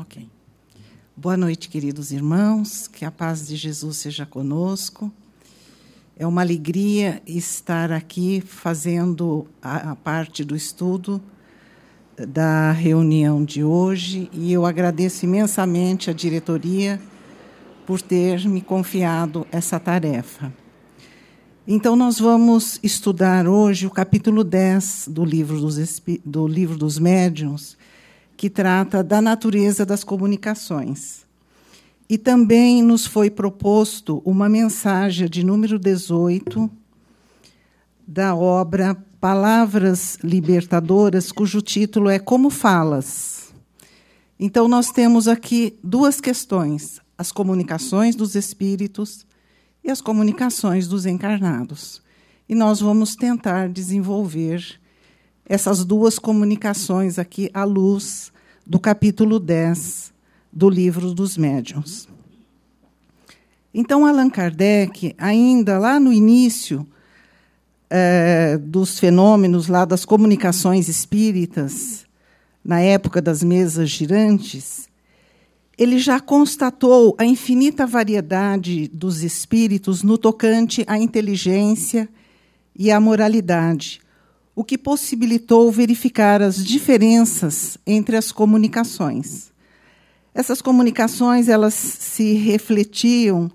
Ok. Boa noite, queridos irmãos. Que a paz de Jesus seja conosco. É uma alegria estar aqui fazendo a parte do estudo da reunião de hoje, e eu agradeço imensamente à diretoria por ter me confiado essa tarefa. Então, nós vamos estudar hoje o capítulo 10 do livro dos Médiuns, que trata da natureza das comunicações. E também nos foi proposto uma mensagem de número 18 da obra Palavras Libertadoras, cujo título é Como Falas. Então, nós temos aqui duas questões: as comunicações dos espíritos e as comunicações dos encarnados. E nós vamos tentar desenvolver essas duas comunicações aqui à luz do capítulo 10 do Livro dos Médiuns. Então, Allan Kardec, ainda lá no início dos fenômenos lá das comunicações espíritas, na época das mesas girantes, ele já constatou a infinita variedade dos espíritos no tocante à inteligência e à moralidade, o que possibilitou verificar as diferenças entre as comunicações. Essas comunicações elas se refletiam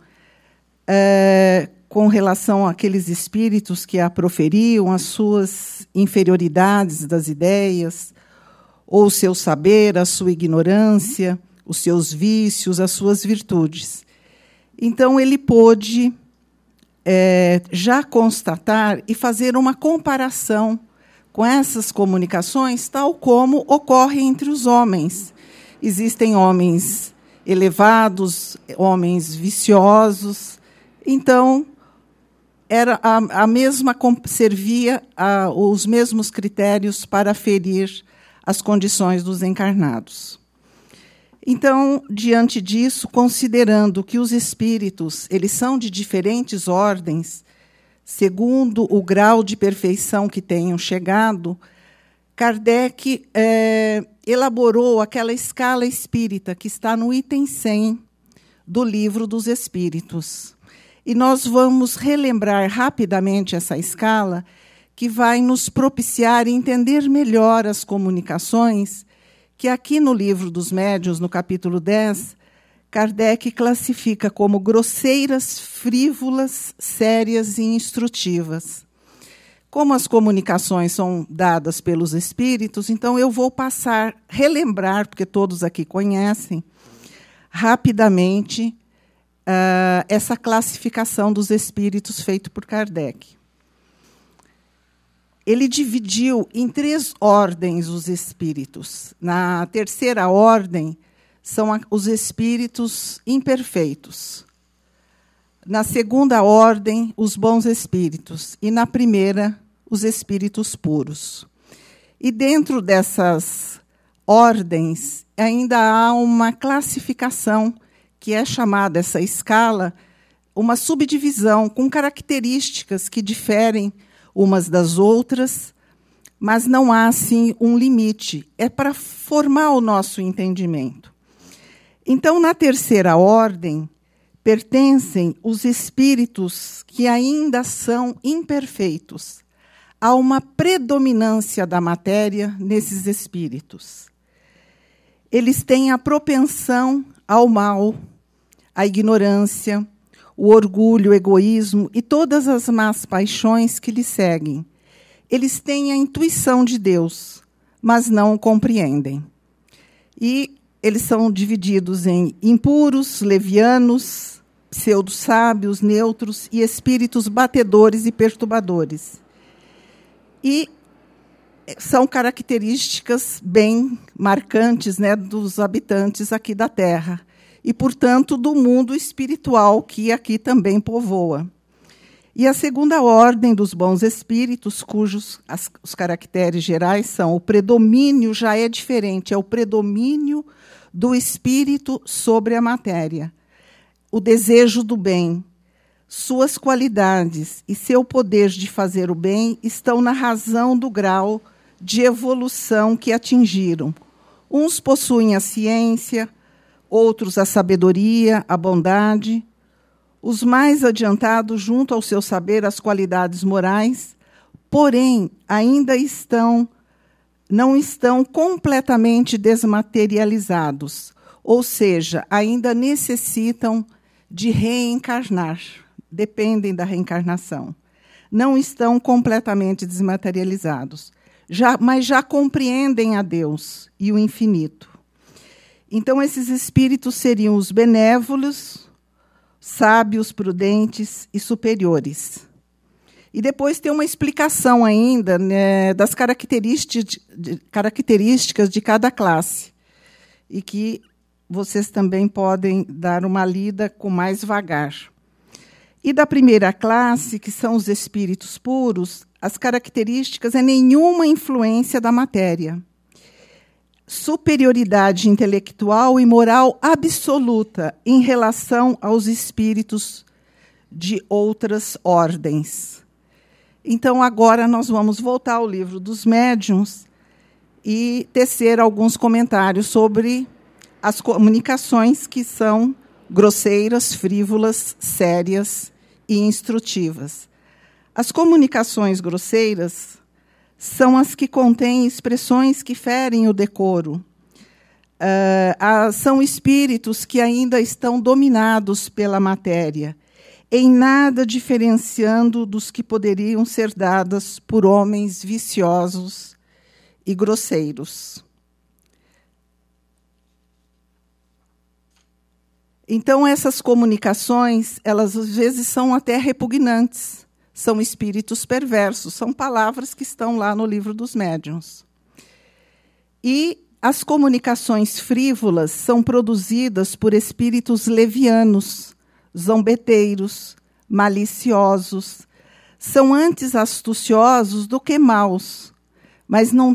com relação àqueles espíritos que a proferiam, as suas inferioridades das ideias, ou o seu saber, a sua ignorância, os seus vícios, as suas virtudes. Então, ele pôde já constatar e fazer uma comparação com essas comunicações, tal como ocorre entre os homens. Existem homens elevados, homens viciosos. Então, era a mesma, servia os mesmos critérios para aferir as condições dos encarnados. Então, diante disso, considerando que os espíritos eles são de diferentes ordens, segundo o grau de perfeição que tenham chegado, Kardec elaborou aquela escala espírita que está no item 100 do Livro dos Espíritos. E nós vamos relembrar rapidamente essa escala, que vai nos propiciar entender melhor as comunicações, que aqui no Livro dos Médiuns, no capítulo 10, Kardec classifica como grosseiras, frívolas, sérias e instrutivas. Como as comunicações são dadas pelos espíritos, então eu vou relembrar, porque todos aqui conhecem, rapidamente, essa classificação dos espíritos feita por Kardec. Ele dividiu em 3 ordens os espíritos. Na terceira ordem, são os espíritos imperfeitos. Na segunda ordem, os bons espíritos. E na primeira, os espíritos puros. E dentro dessas ordens, ainda há uma classificação, que é chamada, essa escala, uma subdivisão com características que diferem umas das outras, mas não há, assim, um limite. É para formar o nosso entendimento. Então, na terceira ordem, pertencem os espíritos que ainda são imperfeitos. Há uma predominância da matéria nesses espíritos. Eles têm a propensão ao mal, à ignorância, o orgulho, o egoísmo e todas as más paixões que lhes seguem. Eles têm a intuição de Deus, mas não o compreendem. E eles são divididos em impuros, levianos, pseudo-sábios, neutros e espíritos batedores e perturbadores. E são características bem marcantes, né, dos habitantes aqui da Terra e, portanto, do mundo espiritual que aqui também povoa. E a segunda ordem dos bons espíritos, cujos os caracteres gerais são: o predomínio já é diferente, é o predomínio do espírito sobre a matéria, o desejo do bem. Suas qualidades e seu poder de fazer o bem estão na razão do grau de evolução que atingiram. Uns possuem a ciência, outros a sabedoria, a bondade. Os mais adiantados, junto ao seu saber, as qualidades morais, porém, ainda não estão completamente desmaterializados, ou seja, ainda necessitam de reencarnar, dependem da reencarnação. Não estão completamente desmaterializados, mas já compreendem a Deus e o infinito. Então, esses espíritos seriam os benévolos, sábios, prudentes e superiores. E depois tem uma explicação ainda, né, das características de cada classe, e que vocês também podem dar uma lida com mais vagar. E da primeira classe, que são os espíritos puros, as características é nenhuma influência da matéria. Superioridade intelectual e moral absoluta em relação aos espíritos de outras ordens. Então, agora nós vamos voltar ao livro dos médiuns e tecer alguns comentários sobre as comunicações que são grosseiras, frívolas, sérias e instrutivas. As comunicações grosseiras são as que contêm expressões que ferem o decoro. São espíritos que ainda estão dominados pela matéria, em nada diferenciando dos que poderiam ser dadas por homens viciosos e grosseiros. Então, essas comunicações, elas às vezes são até repugnantes. São espíritos perversos, são palavras que estão lá no livro dos médiuns. E as comunicações frívolas são produzidas por espíritos levianos, zombeteiros, maliciosos. São antes astuciosos do que maus, mas não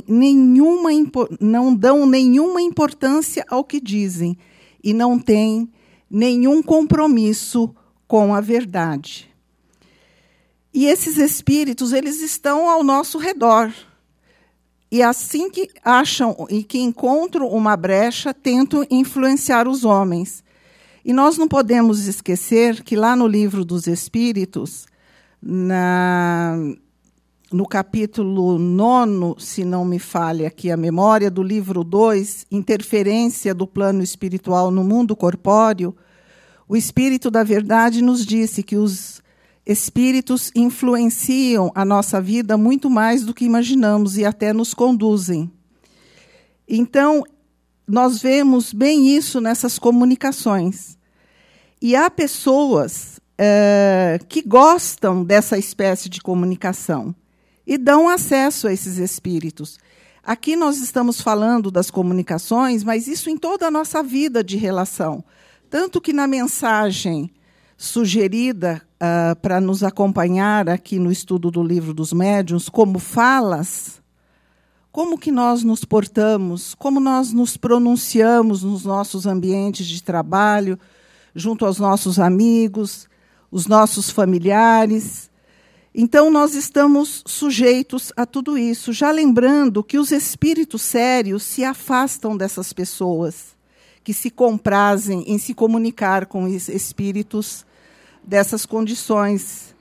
dão nenhuma importância ao que dizem e não têm nenhum compromisso com a verdade. E esses espíritos, eles estão ao nosso redor. E assim que acham e que encontram uma brecha, tentam influenciar os homens. E nós não podemos esquecer que lá no livro dos Espíritos, no capítulo 9, se não me falha aqui a memória, do livro 2, Interferência do plano espiritual no mundo corpóreo, o Espírito da Verdade nos disse que os espíritos influenciam a nossa vida muito mais do que imaginamos e até nos conduzem. Então, nós vemos bem isso nessas comunicações. E há pessoas que gostam dessa espécie de comunicação e dão acesso a esses espíritos. Aqui nós estamos falando das comunicações, mas isso em toda a nossa vida de relação. Tanto que na mensagem sugerida para nos acompanhar aqui no estudo do livro dos médiuns, como falas, como que nós nos portamos, como nós nos pronunciamos nos nossos ambientes de trabalho, junto aos nossos amigos, os nossos familiares. Então, nós estamos sujeitos a tudo isso, já lembrando que os espíritos sérios se afastam dessas pessoas, que se comprazem em se comunicar com espíritos dessas condições.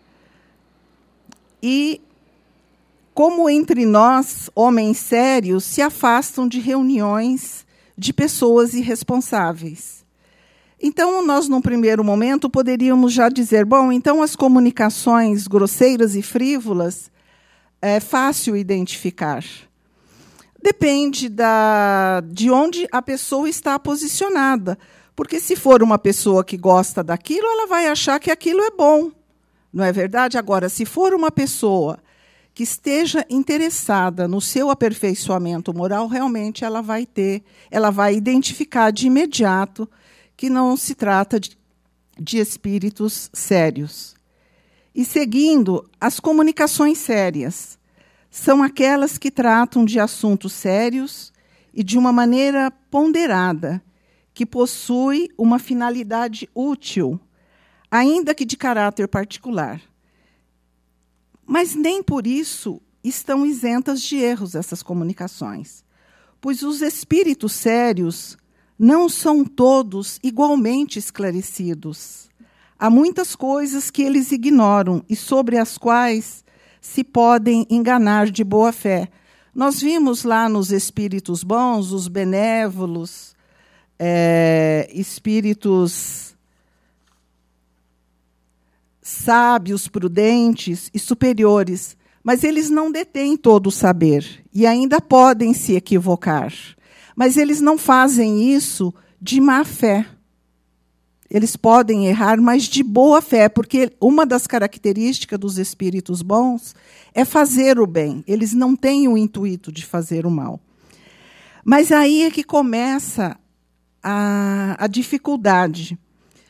E, como entre nós, homens sérios, se afastam de reuniões de pessoas irresponsáveis. Então, nós, num primeiro momento, poderíamos já dizer, bom, então as comunicações grosseiras e frívolas é fácil identificar. Depende de onde a pessoa está posicionada. Porque se for uma pessoa que gosta daquilo, ela vai achar que aquilo é bom. Não é verdade? Agora, se for uma pessoa que esteja interessada no seu aperfeiçoamento moral, realmente ela vai identificar de imediato que não se trata de espíritos sérios. E seguindo, as comunicações sérias são aquelas que tratam de assuntos sérios e de uma maneira ponderada, que possui uma finalidade útil, ainda que de caráter particular. Mas nem por isso estão isentas de erros essas comunicações, pois os espíritos sérios não são todos igualmente esclarecidos. Há muitas coisas que eles ignoram e sobre as quais se podem enganar de boa fé. Nós vimos lá nos espíritos bons, os benévolos, espíritos sábios, prudentes e superiores, mas eles não detêm todo o saber e ainda podem se equivocar. Mas eles não fazem isso de má fé. Eles podem errar, mas de boa fé, porque uma das características dos espíritos bons é fazer o bem. Eles não têm o intuito de fazer o mal. Mas aí é que começa a dificuldade.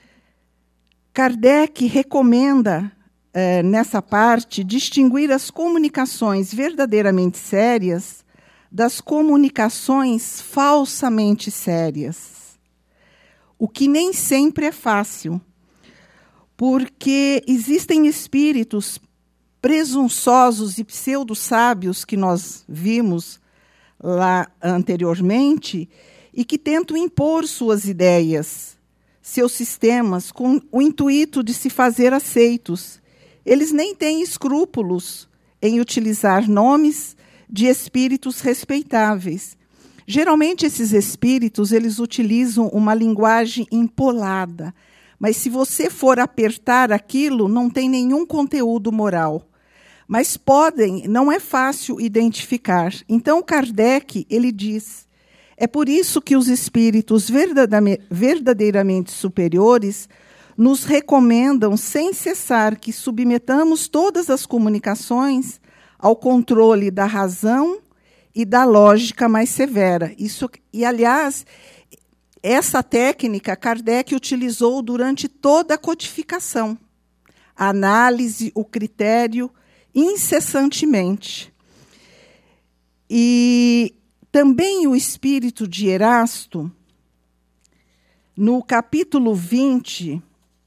Kardec recomenda, nessa parte, distinguir as comunicações verdadeiramente sérias das comunicações falsamente sérias. O que nem sempre é fácil, porque existem espíritos presunçosos e pseudo-sábios que nós vimos lá anteriormente e que tentam impor suas ideias, seus sistemas, com o intuito de se fazer aceitos. Eles nem têm escrúpulos em utilizar nomes de espíritos respeitáveis. Geralmente, esses espíritos eles utilizam uma linguagem empolada, mas se você for apertar aquilo, não tem nenhum conteúdo moral. Mas não é fácil identificar. Então, Kardec ele diz, é por isso que os espíritos verdadeiramente superiores nos recomendam, sem cessar, que submetamos todas as comunicações ao controle da razão e da lógica mais severa. Aliás, essa técnica Kardec utilizou durante toda a codificação. A análise, o critério, incessantemente. E também o espírito de Erasto, no capítulo 20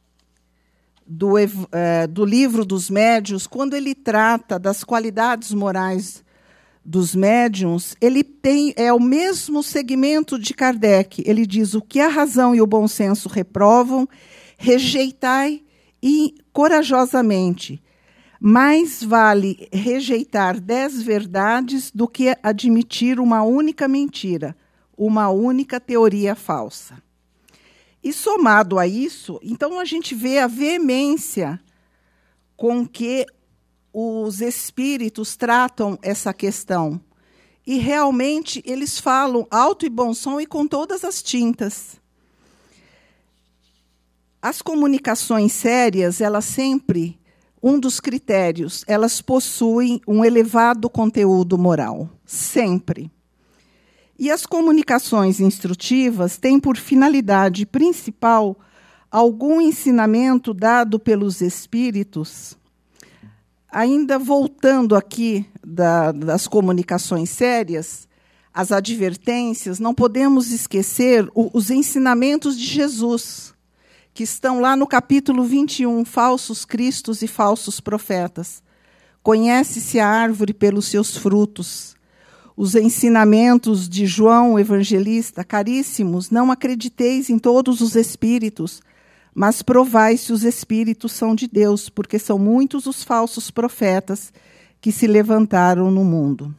do livro dos médiuns, quando ele trata das qualidades morais dos médiuns, ele é o mesmo segmento de Kardec. Ele diz, o que a razão e o bom senso reprovam, rejeitai e corajosamente. Mais vale rejeitar 10 verdades do que admitir uma única mentira, uma única teoria falsa. E somado a isso, então a gente vê a veemência com que os espíritos tratam essa questão. E realmente eles falam alto e bom som e com todas as tintas. As comunicações sérias, elas sempre, um dos critérios, elas possuem um elevado conteúdo moral. Sempre. E as comunicações instrutivas têm por finalidade principal algum ensinamento dado pelos espíritos. Ainda voltando aqui das comunicações sérias, as advertências, não podemos esquecer os ensinamentos de Jesus, que estão lá no capítulo 21, falsos cristos e falsos profetas. Conhece-se a árvore pelos seus frutos. Os ensinamentos de João, o evangelista, caríssimos, não acrediteis em todos os espíritos, mas provai se os espíritos são de Deus, porque são muitos os falsos profetas que se levantaram no mundo.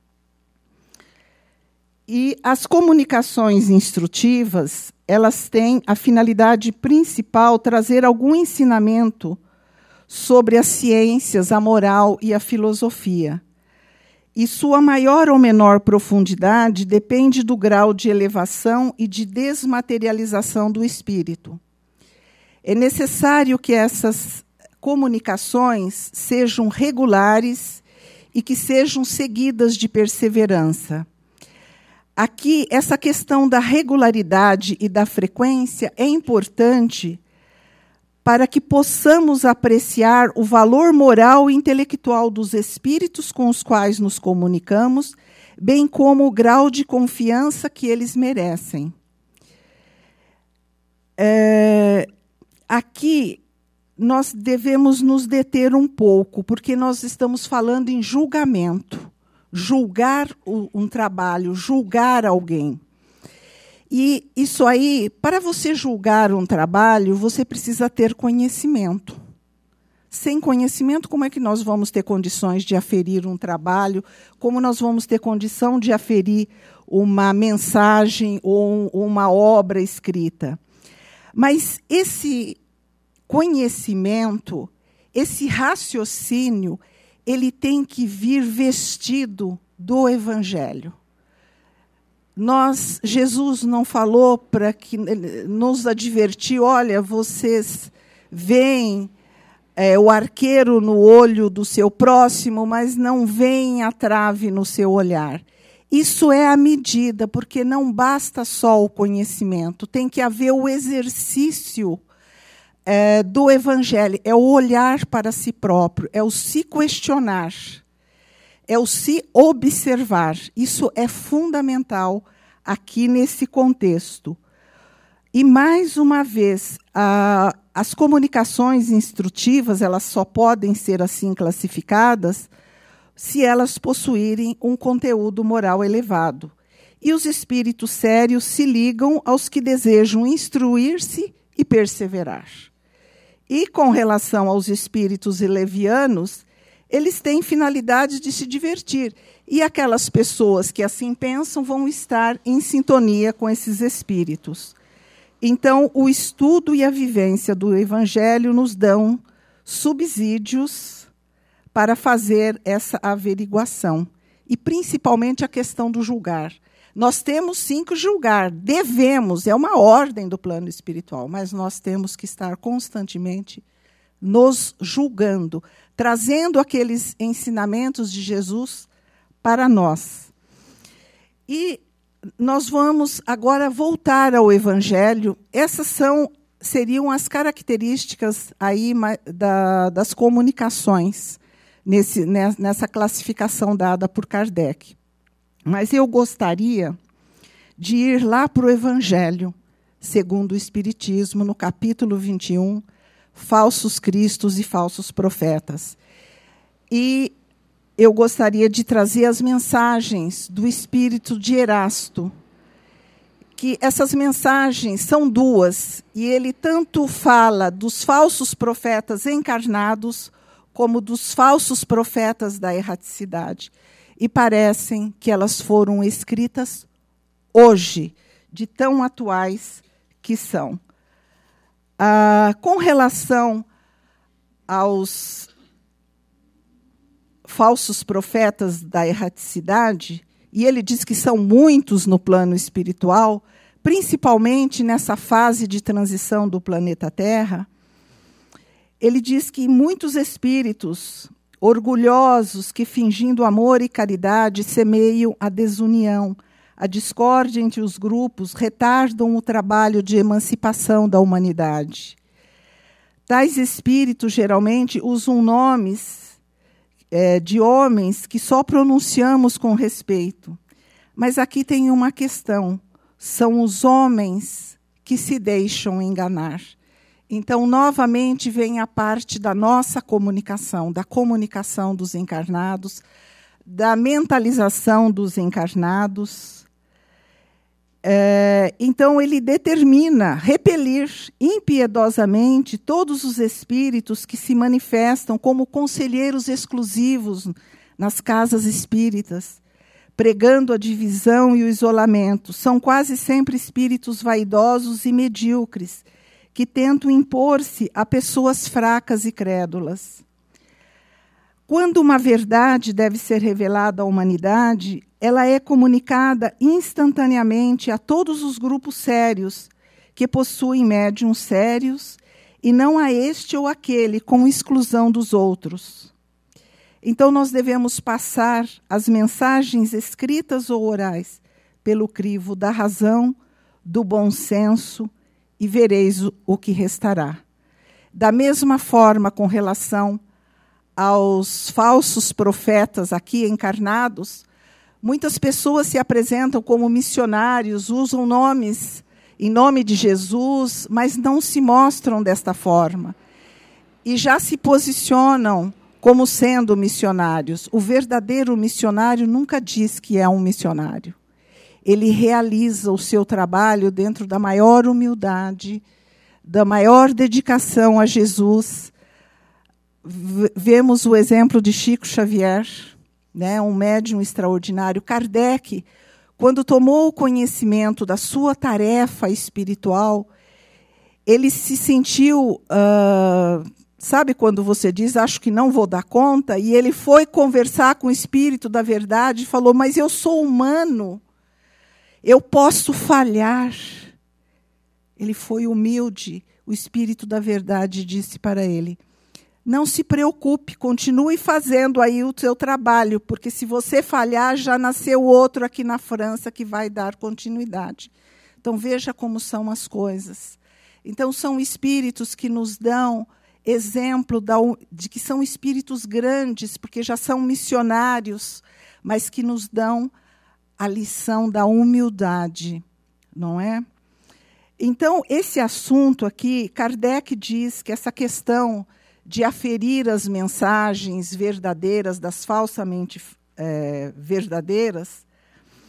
E as comunicações instrutivas, elas têm a finalidade principal trazer algum ensinamento sobre as ciências, a moral e a filosofia. E sua maior ou menor profundidade depende do grau de elevação e de desmaterialização do espírito. É necessário que essas comunicações sejam regulares e que sejam seguidas de perseverança. Aqui, essa questão da regularidade e da frequência é importante para que possamos apreciar o valor moral e intelectual dos espíritos com os quais nos comunicamos, bem como o grau de confiança que eles merecem. Aqui, nós devemos nos deter um pouco, porque nós estamos falando em julgamento. Julgar um trabalho, julgar alguém. E isso aí, para você julgar um trabalho, você precisa ter conhecimento. Sem conhecimento, como é que nós vamos ter condições de aferir um trabalho? Como nós vamos ter condição de aferir uma mensagem ou uma obra escrita? Mas esse conhecimento, esse raciocínio, ele tem que vir vestido do Evangelho. Jesus não falou para que nos advertir, olha, vocês veem o arqueiro no olho do seu próximo, mas não veem a trave no seu olhar. Isso é a medida, porque não basta só o conhecimento, tem que haver o exercício do Evangelho, é o olhar para si próprio, é o se questionar, é o se observar. Isso é fundamental aqui nesse contexto. E, mais uma vez, as comunicações instrutivas, elas só podem ser assim classificadas se elas possuírem um conteúdo moral elevado. E os espíritos sérios se ligam aos que desejam instruir-se e perseverar. E, com relação aos espíritos levianos, eles têm finalidade de se divertir. E aquelas pessoas que assim pensam vão estar em sintonia com esses espíritos. Então, o estudo e a vivência do Evangelho nos dão subsídios para fazer essa averiguação. E, principalmente, a questão do julgar. Nós temos sim que julgar, devemos, é uma ordem do plano espiritual, mas nós temos que estar constantemente nos julgando, trazendo aqueles ensinamentos de Jesus para nós. E nós vamos agora voltar ao Evangelho. Essas seriam as características aí das comunicações, nessa classificação dada por Kardec. Mas eu gostaria de ir lá para o Evangelho, segundo o Espiritismo, no capítulo 21, Falsos Cristos e Falsos Profetas. E eu gostaria de trazer as mensagens do espírito de Erasto, que essas mensagens são duas, e ele tanto fala dos falsos profetas encarnados, como dos falsos profetas da erraticidade. E parecem que elas foram escritas hoje, de tão atuais que são. Com relação aos falsos profetas da erraticidade, e ele diz que são muitos no plano espiritual, principalmente nessa fase de transição do planeta Terra, ele diz que muitos espíritos orgulhosos que, fingindo amor e caridade, semeiam a desunião, a discórdia entre os grupos, retardam o trabalho de emancipação da humanidade. Tais espíritos, geralmente, usam nomes de homens que só pronunciamos com respeito. Mas aqui tem uma questão. São os homens que se deixam enganar. Então, novamente, vem a parte da nossa comunicação, da comunicação dos encarnados, da mentalização dos encarnados. Então, ele determina repelir impiedosamente todos os espíritos que se manifestam como conselheiros exclusivos nas casas espíritas, pregando a divisão e o isolamento. São quase sempre espíritos vaidosos e medíocres, que tentam impor-se a pessoas fracas e crédulas. Quando uma verdade deve ser revelada à humanidade, ela é comunicada instantaneamente a todos os grupos sérios, que possuem médiuns sérios, e não a este ou aquele, com exclusão dos outros. Então, nós devemos passar as mensagens escritas ou orais pelo crivo da razão, do bom senso, e vereis o que restará. Da mesma forma, com relação aos falsos profetas aqui encarnados, muitas pessoas se apresentam como missionários, usam nomes em nome de Jesus, mas não se mostram desta forma. E já se posicionam como sendo missionários. O verdadeiro missionário nunca diz que é um missionário. ele realiza o seu trabalho dentro da maior humildade, da maior dedicação a Jesus. Vemos o exemplo de Chico Xavier, né, um médium extraordinário. Kardec, quando tomou o conhecimento da sua tarefa espiritual, ele se sentiu, sabe quando você diz, acho que não vou dar conta, e ele foi conversar com o Espírito da Verdade e falou, mas eu sou humano, eu posso falhar. Ele foi humilde, o Espírito da Verdade disse para ele, não se preocupe, continue fazendo aí o seu trabalho, porque se você falhar, já nasceu outro aqui na França que vai dar continuidade. Então, veja como são as coisas. Então, são espíritos que nos dão exemplo de que são espíritos grandes, porque já são missionários, mas que nos dão a lição da humildade, não é? Então, esse assunto aqui, Kardec diz que essa questão de aferir as mensagens verdadeiras das falsamente verdadeiras,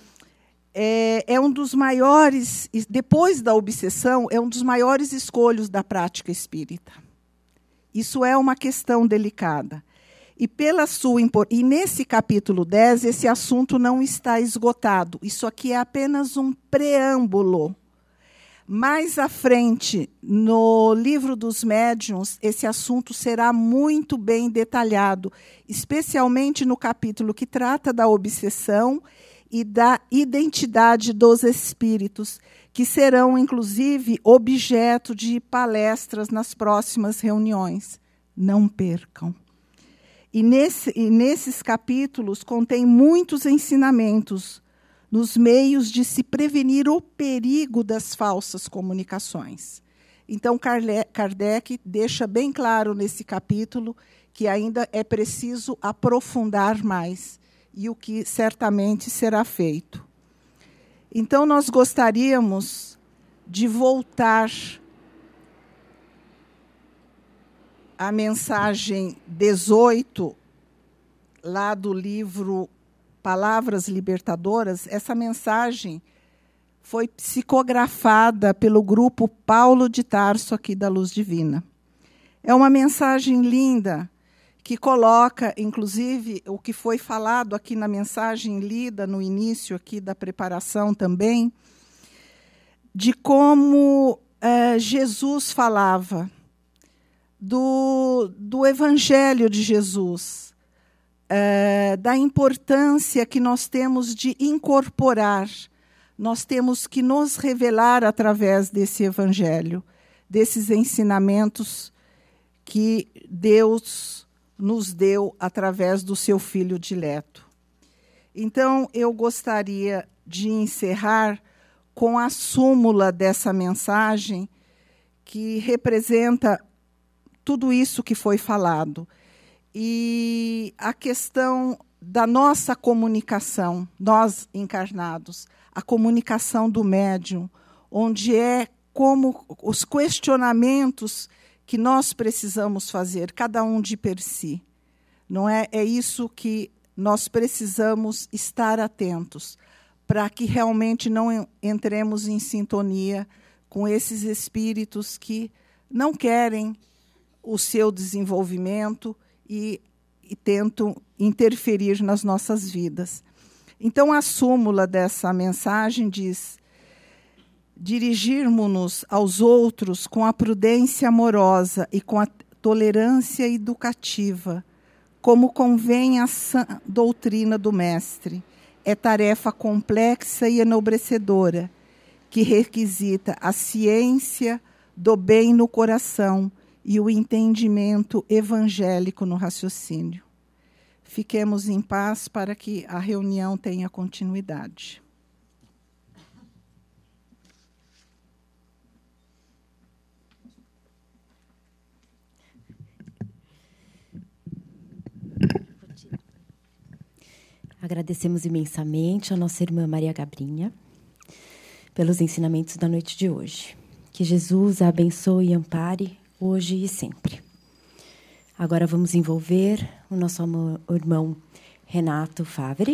é um dos maiores, depois da obsessão, é um dos maiores escolhos da prática espírita. Isso é uma questão delicada. E nesse capítulo 10, esse assunto não está esgotado. Isso aqui é apenas um preâmbulo. Mais à frente, no livro dos médiuns, esse assunto será muito bem detalhado, especialmente no capítulo que trata da obsessão e da identidade dos espíritos, que serão, inclusive, objeto de palestras nas próximas reuniões. Não percam. E nesses capítulos contém muitos ensinamentos nos meios de se prevenir o perigo das falsas comunicações. Então, Kardec deixa bem claro nesse capítulo que ainda é preciso aprofundar mais, e o que certamente será feito. Então, nós gostaríamos de voltar à mensagem 18, lá do livro Palavras Libertadoras. Essa mensagem foi psicografada pelo grupo Paulo de Tarso, aqui da Luz Divina. É uma mensagem linda, que coloca, inclusive, o que foi falado aqui na mensagem lida no início aqui da preparação também, de como Jesus falava do Evangelho de Jesus, da importância que nós temos de incorporar, nós temos que nos revelar através desse Evangelho, desses ensinamentos que Deus nos deu através do seu Filho dileto. Então, eu gostaria de encerrar com a súmula dessa mensagem, que representa tudo isso que foi falado. E a questão da nossa comunicação, nós encarnados, a comunicação do médium, onde é como os questionamentos que nós precisamos fazer, cada um de per si. Não é? É isso que nós precisamos estar atentos, para que realmente não entremos em sintonia com esses espíritos que não querem o seu desenvolvimento e tentam interferir nas nossas vidas. Então, a súmula dessa mensagem diz: dirigirmos-nos aos outros com a prudência amorosa e com a tolerância educativa, como convém à sã doutrina do Mestre. É tarefa complexa e enobrecedora, que requisita a ciência do bem no coração e o entendimento evangélico no raciocínio. Fiquemos em paz para que a reunião tenha continuidade. Agradecemos imensamente a nossa irmã Maria Gabrinha pelos ensinamentos da noite de hoje. Que Jesus a abençoe e ampare hoje e sempre. Agora vamos envolver o nosso irmão Renato Favre.